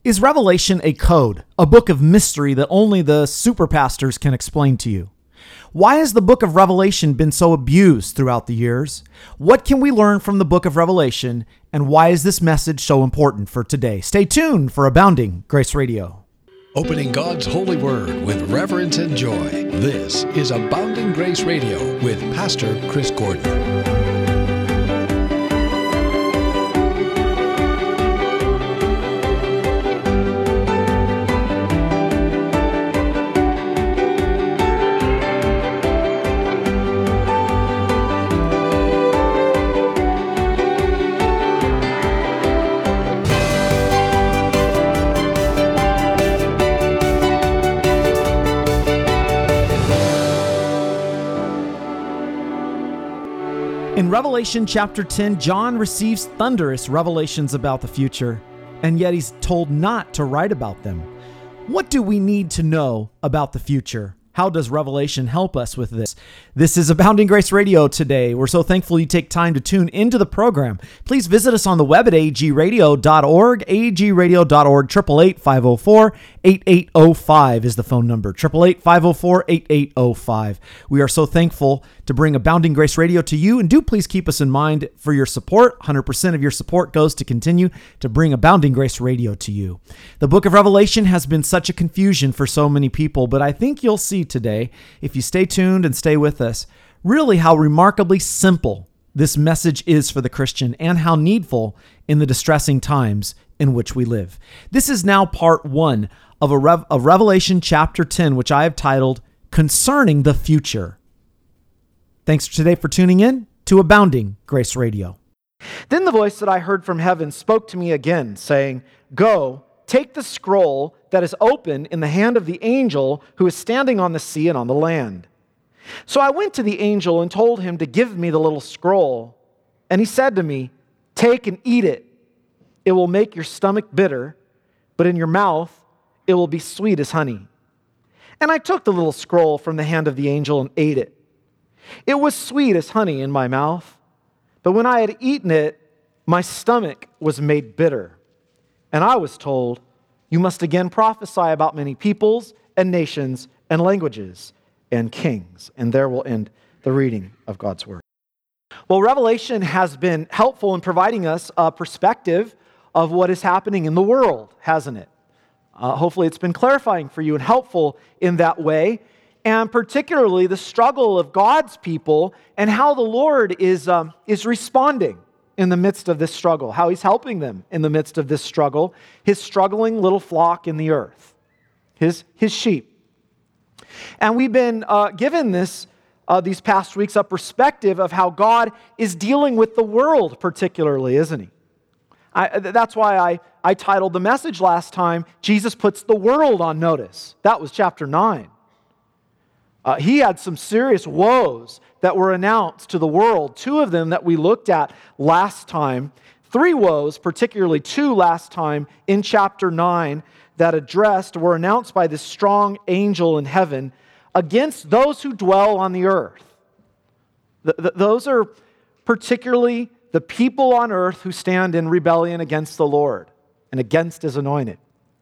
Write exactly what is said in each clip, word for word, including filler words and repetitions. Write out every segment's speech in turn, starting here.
Is Revelation a code, a book of mystery that only the super pastors can explain to you? Why has the book of Revelation been so abused throughout the years? What can we learn from the book of Revelation, and why is this message so important for today? Stay tuned for Abounding Grace Radio. Opening God's holy word with reverence and joy. This is Abounding Grace Radio with Pastor Chris Gordon. In Revelation chapter ten, John receives thunderous revelations about the future, and yet he's told not to write about them. What do we need to know about the future? How does Revelation help us with this? This is Abounding Grace Radio today. We're so thankful you take time to tune into the program. Please visit us on the web at a g radio dot org, a g radio dot org. eight eight eight, five oh four, eight eight oh five is the phone number. eight eight eight, five oh four, eight eight oh five. We are so thankful to bring Abounding Grace Radio to you, and do please keep us in mind for your support. one hundred percent of your support goes to continue to bring Abounding Grace Radio to you. The book of Revelation has been such a confusion for so many people, but I think you'll see today, if you stay tuned and stay with us, really how remarkably simple this message is for the Christian and how needful in the distressing times in which we live. This is now part one of, a Rev- of Revelation chapter ten, which I have titled Concerning the Future. Thanks today for tuning in to Abounding Grace Radio. Then the voice that I heard from heaven spoke to me again, saying, "Go, take the scroll that is open in the hand of the angel who is standing on the sea and on the land." So I went to the angel and told him to give me the little scroll. And he said to me, "Take and eat it. It will make your stomach bitter, but in your mouth it will be sweet as honey." And I took the little scroll from the hand of the angel and ate it. It was sweet as honey in my mouth, but when I had eaten it, my stomach was made bitter. And I was told, "You must again prophesy about many peoples and nations and languages and kings." And there will end the reading of God's Word. Well, Revelation has been helpful in providing us a perspective of what is happening in the world, hasn't it? Uh, hopefully it's been clarifying for you and helpful in that way, and particularly the struggle of God's people and how the Lord is, um, is responding in the midst of this struggle, how He's helping them in the midst of this struggle, His struggling little flock in the earth, His, his sheep. And we've been uh, given this uh, these past weeks a perspective of how God is dealing with the world particularly, isn't He? I, that's why I, I titled the message last time, Jesus Puts the World on Notice. That was chapter nine. Uh, he had some serious woes that were announced to the world. Two of them that we looked at last time. Three woes, particularly two last time in chapter nine that addressed, were announced by this strong angel in heaven against those who dwell on the earth. Th- th- those are particularly the people on earth who stand in rebellion against the Lord and against His anointed.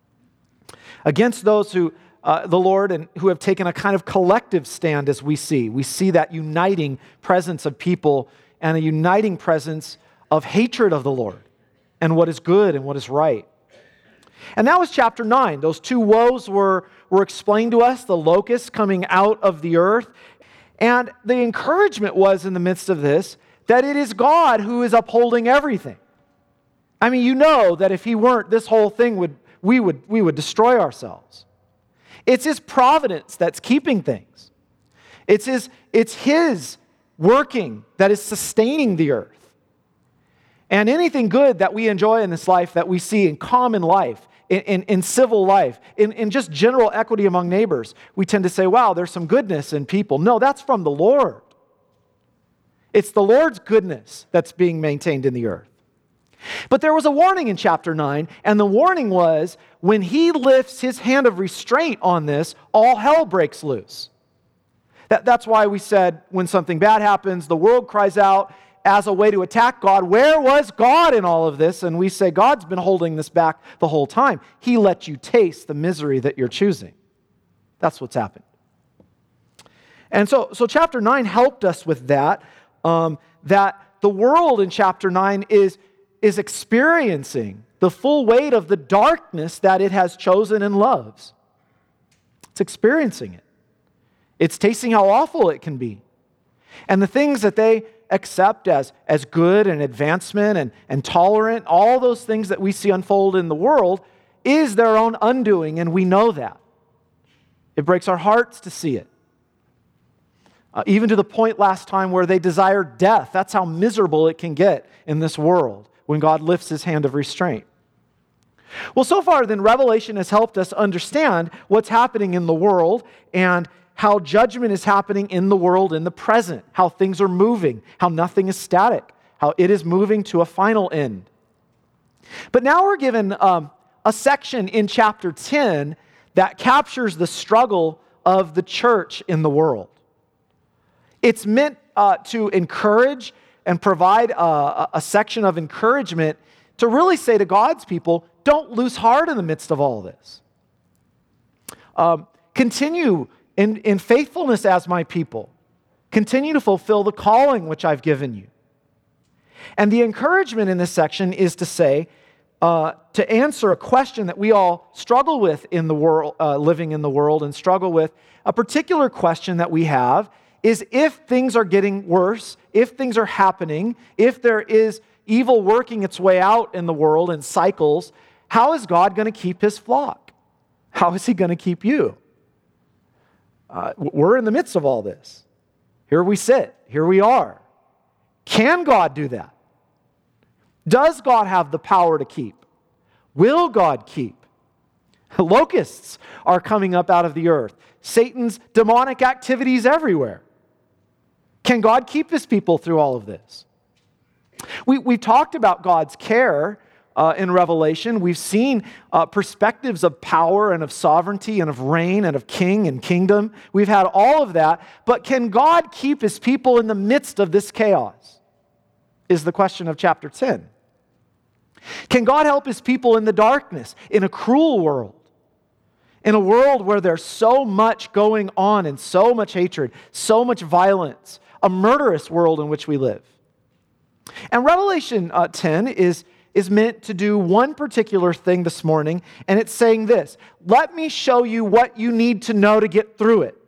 Against those who Uh, the Lord and who have taken a kind of collective stand, as we see. We see that uniting presence of people and a uniting presence of hatred of the Lord and what is good and what is right. And that was chapter nine. Those two woes were, were explained to us, the locusts coming out of the earth. And the encouragement was in the midst of this that it is God who is upholding everything. I mean, you know that if He weren't, this whole thing would we would we would destroy ourselves. It's His providence that's keeping things. It's His, it's His working that is sustaining the earth. And anything good that we enjoy in this life, that we see in common life, in, in, in civil life, in, in just general equity among neighbors, we tend to say, wow, there's some goodness in people. No, that's from the Lord. It's the Lord's goodness that's being maintained in the earth. But there was a warning in chapter nine, and the warning was, when He lifts His hand of restraint on this, all hell breaks loose. That, that's why we said when something bad happens, the world cries out, as a way to attack God. Where was God in all of this? And we say, God's been holding this back the whole time. He let you taste the misery that you're choosing. That's what's happened. And so, so chapter nine helped us with that, um, that the world in chapter nine is, is experiencing the full weight of the darkness that it has chosen and loves. It's experiencing it. It's tasting how awful it can be. And the things that they accept as, as good and advancement and, and tolerant, all those things that we see unfold in the world, is their own undoing, and we know that. It breaks our hearts to see it. Uh, even to the point last time where they desire death. That's how miserable it can get in this world when God lifts his hand of restraint. Well, so far then, Revelation has helped us understand what's happening in the world and how judgment is happening in the world in the present, how things are moving, how nothing is static, how it is moving to a final end. But now we're given um, a section in chapter ten that captures the struggle of the church in the world. It's meant uh, to encourage and provide a, a section of encouragement to really say to God's people, don't lose heart in the midst of all this. Um, continue in, in faithfulness as my people. Continue to fulfill the calling which I've given you. And the encouragement in this section is to say, uh, to answer a question that we all struggle with in the world, uh, living in the world, and struggle with a particular question that we have is if things are getting worse, if things are happening, if there is evil working its way out in the world in cycles, how is God going to keep his flock? How is he going to keep you? Uh, we're in the midst of all this. Here we sit. Here we are. Can God do that? Does God have the power to keep? Will God keep? Locusts are coming up out of the earth. Satan's demonic activities everywhere. Can God keep his people through all of this? We, we talked about God's care uh, in Revelation. We've seen uh, perspectives of power and of sovereignty and of reign and of king and kingdom. We've had all of that. But can God keep his people in the midst of this chaos? Is the question of chapter ten. Can God help his people in the darkness, in a cruel world? In a world where there's so much going on and so much hatred, so much violence, a murderous world in which we live. And Revelation uh, ten is, is meant to do one particular thing this morning, and it's saying this: let me show you what you need to know to get through it.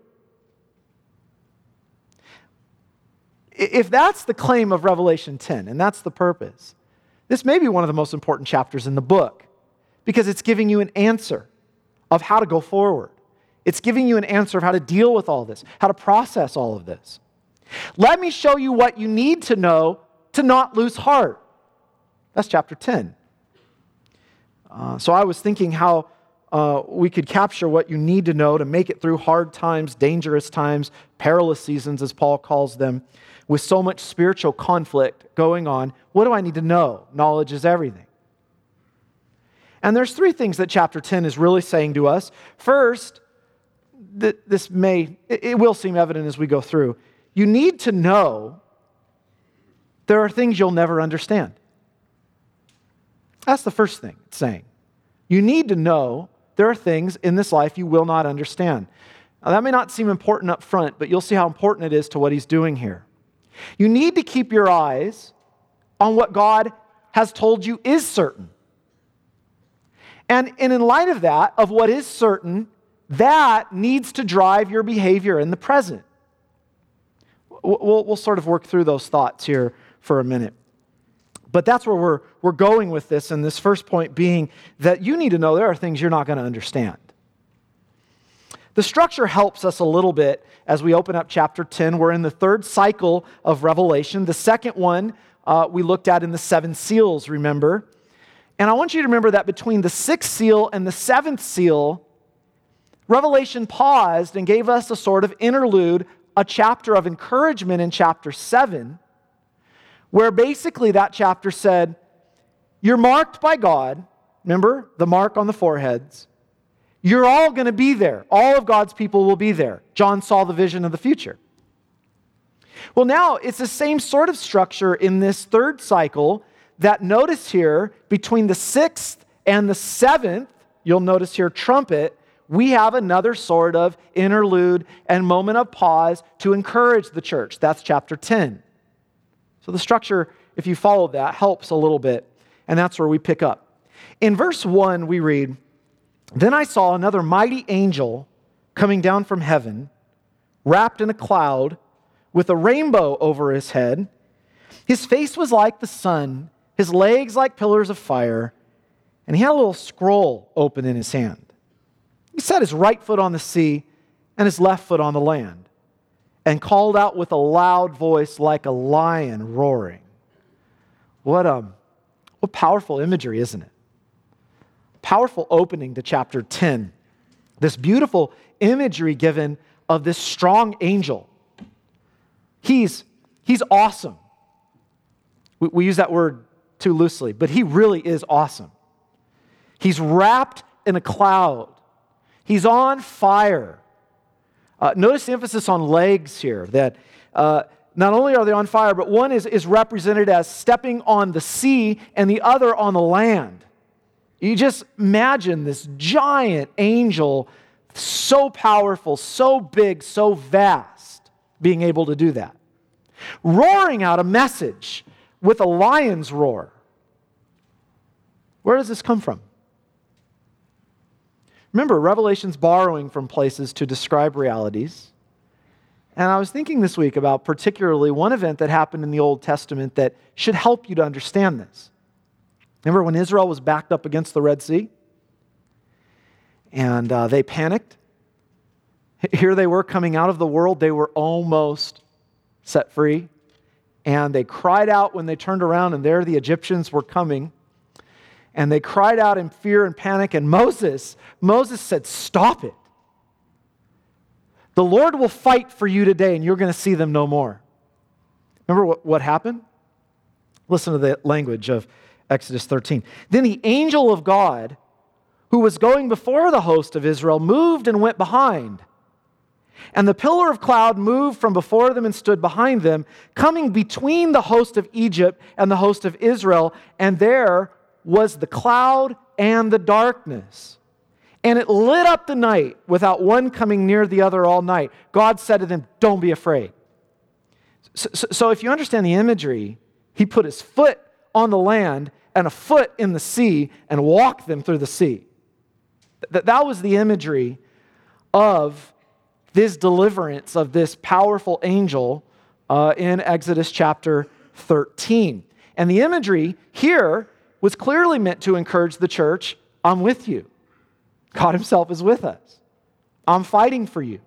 If that's the claim of Revelation ten, and that's the purpose, this may be one of the most important chapters in the book, because it's giving you an answer of how to go forward. It's giving you an answer of how to deal with all this, how to process all of this. Let me show you what you need to know to not lose heart. That's chapter ten. Uh, so I was thinking how uh, we could capture what you need to know to make it through hard times, dangerous times, perilous seasons, as Paul calls them, with so much spiritual conflict going on. What do I need to know? Knowledge is everything. And there's three things that chapter ten is really saying to us. First, that this may, it will seem evident as we go through. You need to know there are things you'll never understand. That's the first thing it's saying. You need to know there are things in this life you will not understand. Now, that may not seem important up front, but you'll see how important it is to what he's doing here. You need to keep your eyes on what God has told you is certain. And, and in light of that, of what is certain, that needs to drive your behavior in the present. We'll, we'll sort of work through those thoughts here for a minute. But that's where we're, we're going with this, and this first point being that you need to know there are things you're not going to understand. The structure helps us a little bit as we open up chapter ten. We're in the third cycle of Revelation. The second one uh, we looked at in the seven seals, remember? And I want you to remember that between the sixth seal and the seventh seal, Revelation paused and gave us a sort of interlude, a chapter of encouragement in chapter seven, where basically that chapter said, you're marked by God. Remember the mark on the foreheads. You're all going to be there. All of God's people will be there. John saw the vision of the future. Well, now it's the same sort of structure in this third cycle that notice here between the sixth and the seventh, you'll notice here trumpet, we have another sort of interlude and moment of pause to encourage the church. That's chapter ten. So the structure, if you follow that, helps a little bit, and that's where we pick up. In verse one, we read, "Then I saw another mighty angel coming down from heaven, wrapped in a cloud, with a rainbow over his head. His face was like the sun, his legs like pillars of fire, and he had a little scroll open in his hand. He set his right foot on the sea and his left foot on the land, and called out with a loud voice like a lion roaring." What um, what powerful imagery, isn't it? Powerful opening to chapter ten. This beautiful imagery given of this strong angel. He's, he's awesome. We, we use that word too loosely, but he really is awesome. He's wrapped in a cloud. He's on fire. Uh, notice the emphasis on legs here, that uh, not only are they on fire, but one is, is represented as stepping on the sea and the other on the land. You just imagine this giant angel, so powerful, so big, so vast, being able to do that. Roaring out a message with a lion's roar. Where does this come from? Remember, Revelation's borrowing from places to describe realities. And I was thinking this week about particularly one event that happened in the Old Testament that should help you to understand this. Remember when Israel was backed up against the Red Sea? And uh, they panicked. Here they were coming out of the world. They were almost set free. And they cried out when they turned around, and there the Egyptians were coming. And they cried out in fear and panic. And Moses, Moses said, "Stop it. The Lord will fight for you today, and you're going to see them no more." Remember what, what happened? Listen to the language of Exodus thirteen. "Then the angel of God, who was going before the host of Israel, moved and went behind. And the pillar of cloud moved from before them and stood behind them, coming between the host of Egypt and the host of Israel. And there was the cloud and the darkness. And it lit up the night without one coming near the other all night. God said to them, 'Don't be afraid.'" So, so, so if you understand the imagery, he put his foot on the land and a foot in the sea and walked them through the sea. That, that was the imagery of this deliverance of this powerful angel uh, in Exodus chapter thirteen. And the imagery here was clearly meant to encourage the church. I'm with you. God himself is with us. I'm fighting for you.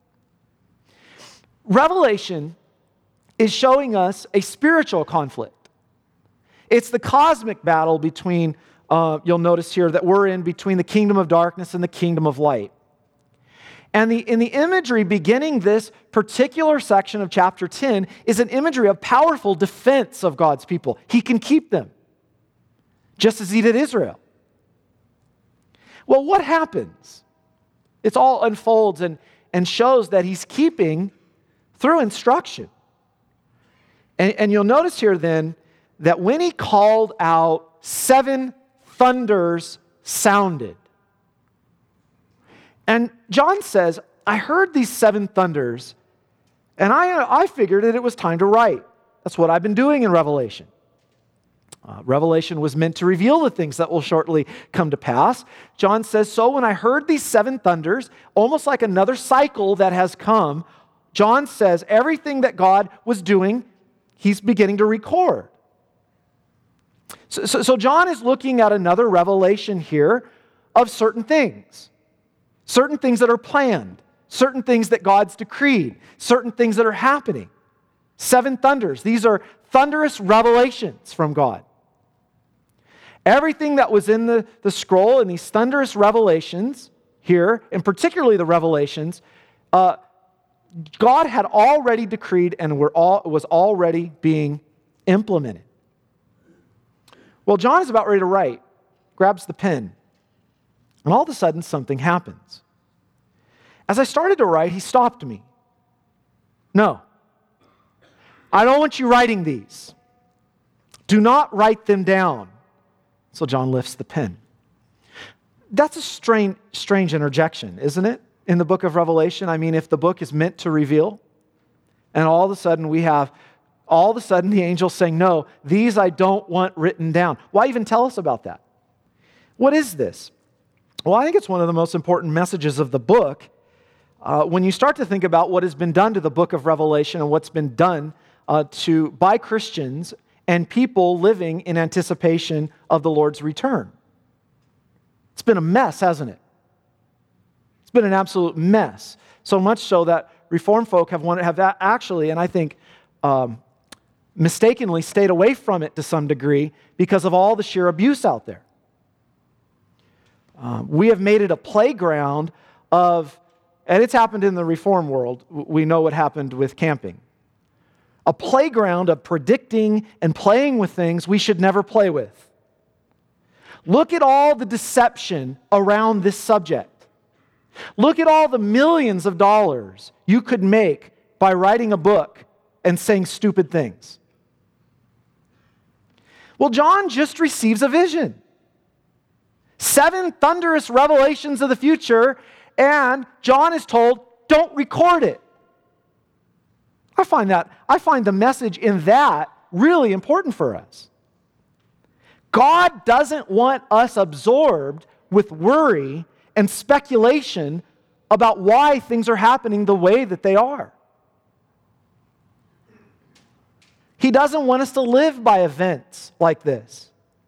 Revelation is showing us a spiritual conflict. It's the cosmic battle between, uh, you'll notice here that we're in between the kingdom of darkness and the kingdom of light. And the, in the imagery beginning this particular section of chapter ten is an imagery of powerful defense of God's people. He can keep them, just as he did Israel. Well, what happens? It all unfolds and, and shows that he's keeping through instruction. And, and you'll notice here then that when he called out, seven thunders sounded. And John says, I heard these seven thunders, and I, I figured that it was time to write. That's what I've been doing in Revelation. Uh, Revelation was meant to reveal the things that will shortly come to pass. John says, so when I heard these seven thunders, almost like another cycle that has come, John says everything that God was doing, he's beginning to record. So, so, so John is looking at another revelation here of certain things. Certain things that are planned, certain things that God's decreed, certain things that are happening. Seven thunders. These are thunderous revelations from God. Everything that was in the, the scroll and these thunderous revelations here, and particularly the revelations, uh, God had already decreed and were all, was already being implemented. Well, John is about ready to write, grabs the pen, and all of a sudden, something happens. As I started to write, he stopped me. No, I don't want you writing these. Do not write them down. So John lifts the pen. That's a strange, strange interjection, isn't it? In the book of Revelation, I mean, if the book is meant to reveal, and all of a sudden we have, all of a sudden the angel saying, no, these I don't want written down. Why even tell us about that? What is this? Well, I think it's one of the most important messages of the book. Uh, when you start to think about what has been done to the book of Revelation and what's been done uh, to by Christians and people living in anticipation of the Lord's return. It's been a mess, hasn't it? It's been an absolute mess. So much so that Reformed folk have, wanted, have actually, and I think um, mistakenly, stayed away from it to some degree because of all the sheer abuse out there. Um, we have made it a playground of, and it's happened in the Reform world. We know what happened with camping. A playground of predicting and playing with things we should never play with. Look at all the deception around this subject. Look at all the millions of dollars you could make by writing a book and saying stupid things. Well, John just receives a vision. Seven thunderous revelations of the future, and John is told, don't record it. I find that, I find the message in that really important for us. God doesn't want us absorbed with worry and speculation about why things are happening the way that they are. He doesn't want us to live by events like this.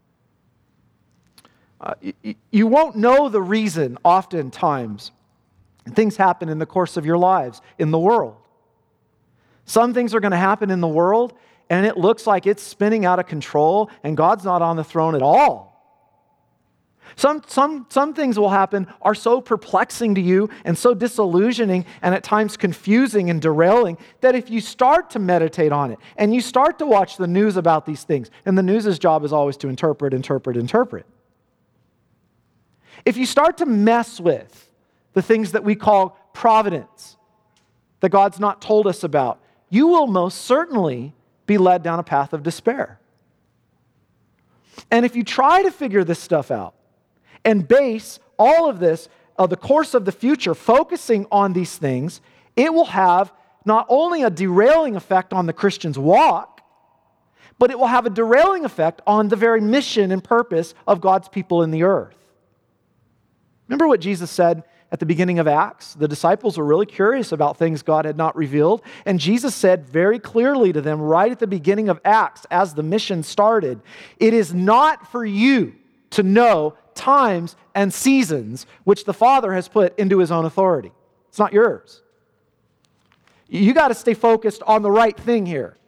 Uh, you, you won't know the reason oftentimes things happen in the course of your lives in the world. Some things are going to happen in the world, and it looks like it's spinning out of control, and God's not on the throne at all. Some, some, some things will happen are so perplexing to you and so disillusioning and at times confusing and derailing that if you start to meditate on it and you start to watch the news about these things, and the news's job is always to interpret, interpret, interpret. If you start to mess with the things that we call providence, that God's not told us about, you will most certainly be led down a path of despair. And if you try to figure this stuff out and base all of this, uh, the course of the future, focusing on these things, it will have not only a derailing effect on the Christian's walk, but it will have a derailing effect on the very mission and purpose of God's people in the earth. Remember what Jesus said at the beginning of Acts? The disciples were really curious about things God had not revealed, and Jesus said very clearly to them right at the beginning of Acts as the mission started, it is not for you to know times and seasons which the Father has put into His own authority. It's not yours. You got to stay focused on the right thing here.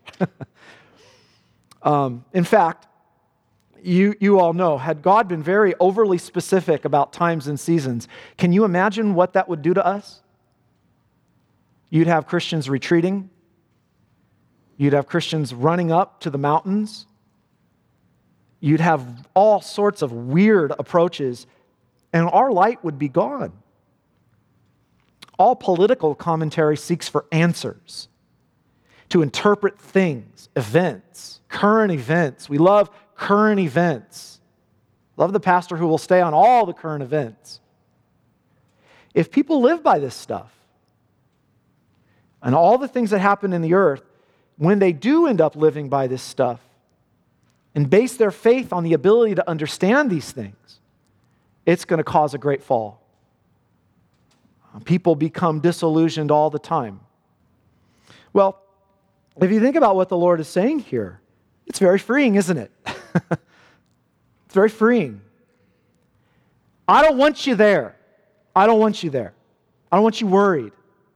um, in fact, You, you all know, had God been very overly specific about times and seasons, can you imagine what that would do to us? You'd have Christians retreating. You'd have Christians running up to the mountains. You'd have all sorts of weird approaches, and our light would be gone. All political commentary seeks for answers, to interpret things, events, current events. We love current events. Love the pastor who will stay on all the current events. If people live by this stuff, and all the things that happen in the earth, when they do end up living by this stuff, and base their faith on the ability to understand these things, it's going to cause a great fall. People become disillusioned all the time. Well, if you think about what the Lord is saying here, it's very freeing, isn't it? It's very freeing. I don't want you there. I don't want you there. I don't want you worried.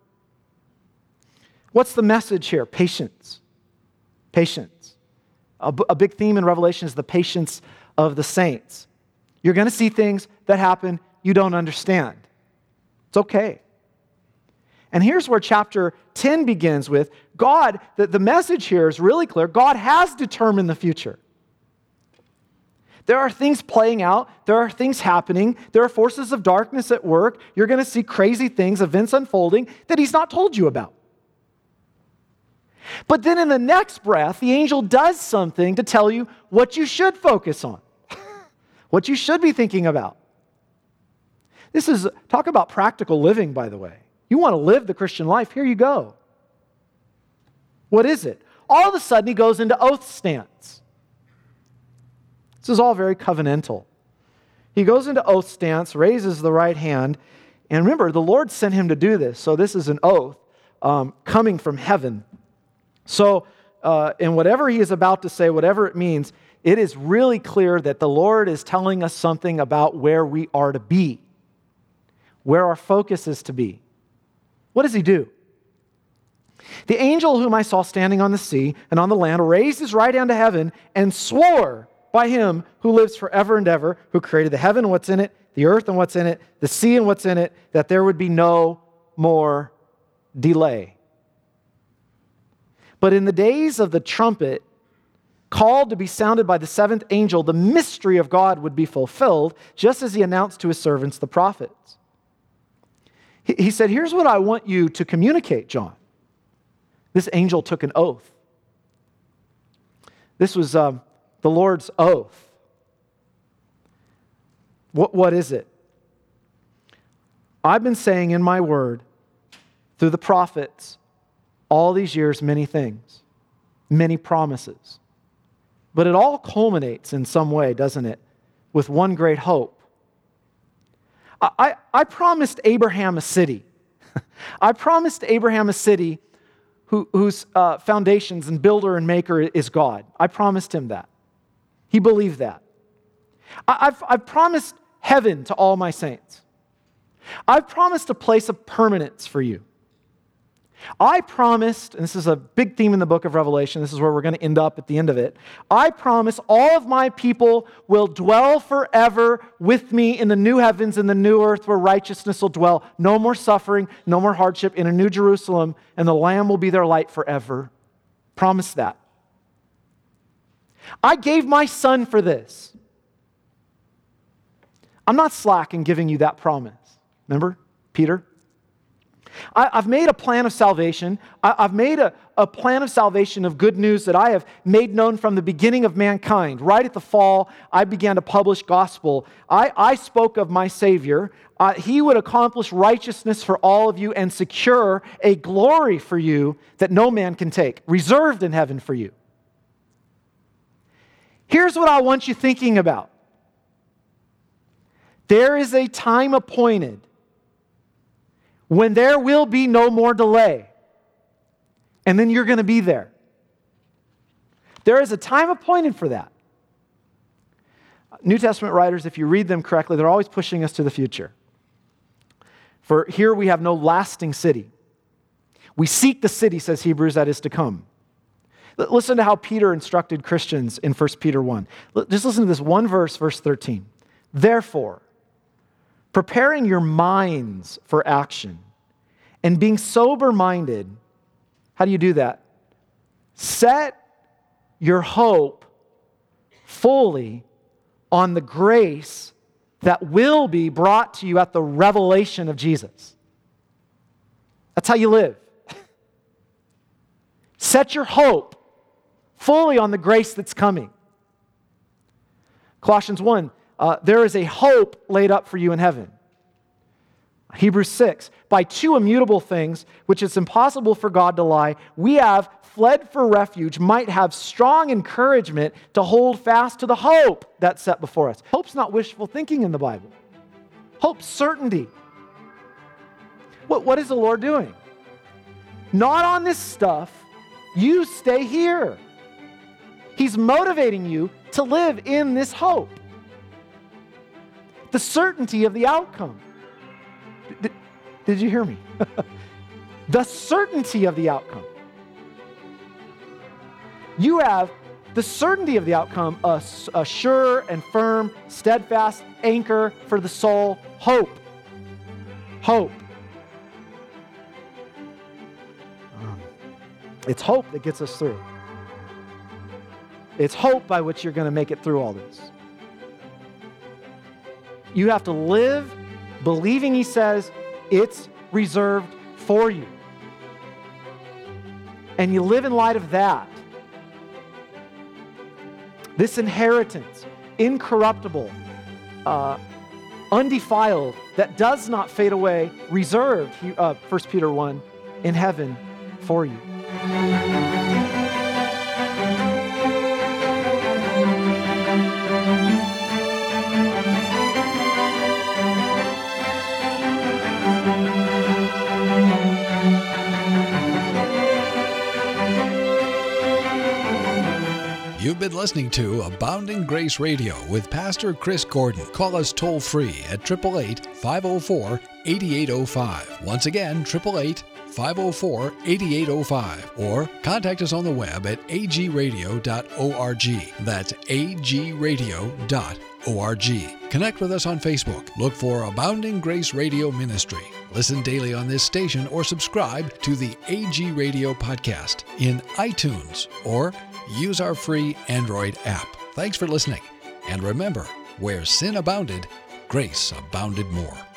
What's the message here? Patience. Patience. A, b- a big theme in Revelation is the patience of the saints. You're going to see things that happen you don't understand. It's okay. And here's where chapter ten begins with God, the, the message here is really clear. God has determined the future. There are things playing out. There are things happening. There are forces of darkness at work. You're going to see crazy things, events unfolding that He's not told you about. But then in the next breath, the angel does something to tell you what you should focus on, what you should be thinking about. This is, talk about practical living, by the way. You want to live the Christian life, here you go. What is it? All of a sudden, he goes into oath stance. This is all very covenantal. He goes into oath stance, raises the right hand, and remember, the Lord sent him to do this, so this is an oath um, coming from heaven. So, uh, in whatever he is about to say, whatever it means, it is really clear that the Lord is telling us something about where we are to be, where our focus is to be. What does he do? The angel whom I saw standing on the sea and on the land raised his right hand to heaven and swore by him who lives forever and ever, who created the heaven and what's in it, the earth and what's in it, the sea and what's in it, that there would be no more delay. But in the days of the trumpet, called to be sounded by the seventh angel, the mystery of God would be fulfilled, just as he announced to his servants, the prophets. He, he said, here's what I want you to communicate, John. This angel took an oath. This was um, the Lord's oath. What, what is it? I've been saying in my word, through the prophets, all these years, many things, many promises. But it all culminates in some way, doesn't it, with one great hope. I, I, I promised Abraham a city. I promised Abraham a city who, whose uh, foundations and builder and maker is God. I promised him that. He believed that. I, I've, I've promised heaven to all my saints. I've promised a place of permanence for you. I promised, and this is a big theme in the book of Revelation, this is where we're going to end up at the end of it. I promise all of my people will dwell forever with me in the new heavens and the new earth where righteousness will dwell. No more suffering, no more hardship, in a new Jerusalem, and the Lamb will be their light forever. Promise that. I gave my son for this. I'm not slack in giving you that promise. Remember, Peter? I, I've made a plan of salvation. I, I've made a, a plan of salvation of good news that I have made known from the beginning of mankind. Right at the fall, I began to publish gospel. I, I spoke of my Savior. Uh, he would accomplish righteousness for all of you and secure a glory for you that no man can take, reserved in heaven for you. Here's what I want you thinking about. There is a time appointed when there will be no more delay. And then you're going to be there. There is a time appointed for that. New Testament writers, if you read them correctly, they're always pushing us to the future. For here we have no lasting city. We seek the city, says Hebrews, that is to come. Listen to how Peter instructed Christians in First Peter one. Just listen to this one verse, verse thirteen. Therefore, preparing your minds for action and being sober-minded, how do you do that? Set your hope fully on the grace that will be brought to you at the revelation of Jesus. That's how you live. Set your hope fully on the grace that's coming. Colossians one, Uh, there is a hope laid up for you in heaven. Hebrews six, by two immutable things, which it's impossible for God to lie, we have fled for refuge, might have strong encouragement to hold fast to the hope that's set before us. Hope's not wishful thinking in the Bible. Hope's certainty. What, what is the Lord doing? Not on this stuff. You stay here. He's motivating you to live in this hope. The certainty of the outcome. Did, did you hear me? The certainty of the outcome. You have the certainty of the outcome, a, a sure and firm, steadfast anchor for the soul, hope. Hope. Um, it's hope that gets us through. It's hope by which you're going to make it through all this. You have to live believing, he says, it's reserved for you. and you live in light of that, this inheritance, incorruptible, uh, undefiled, that does not fade away, reserved, uh, First Peter one, in heaven for you. You've been listening to Abounding Grace Radio with Pastor Chris Gordon. Call us toll free at eight eight eight, five oh four, eight eight oh five. Once again, eight eight eight, five oh four, eight eight oh five. Or contact us on the web at a g radio dot org. That's a g radio dot org. Connect with us on Facebook. Look for Abounding Grace Radio Ministry. Listen daily on this station or subscribe to the A G Radio podcast in iTunes or use our free Android app. Thanks for listening. And remember, where sin abounded, grace abounded more.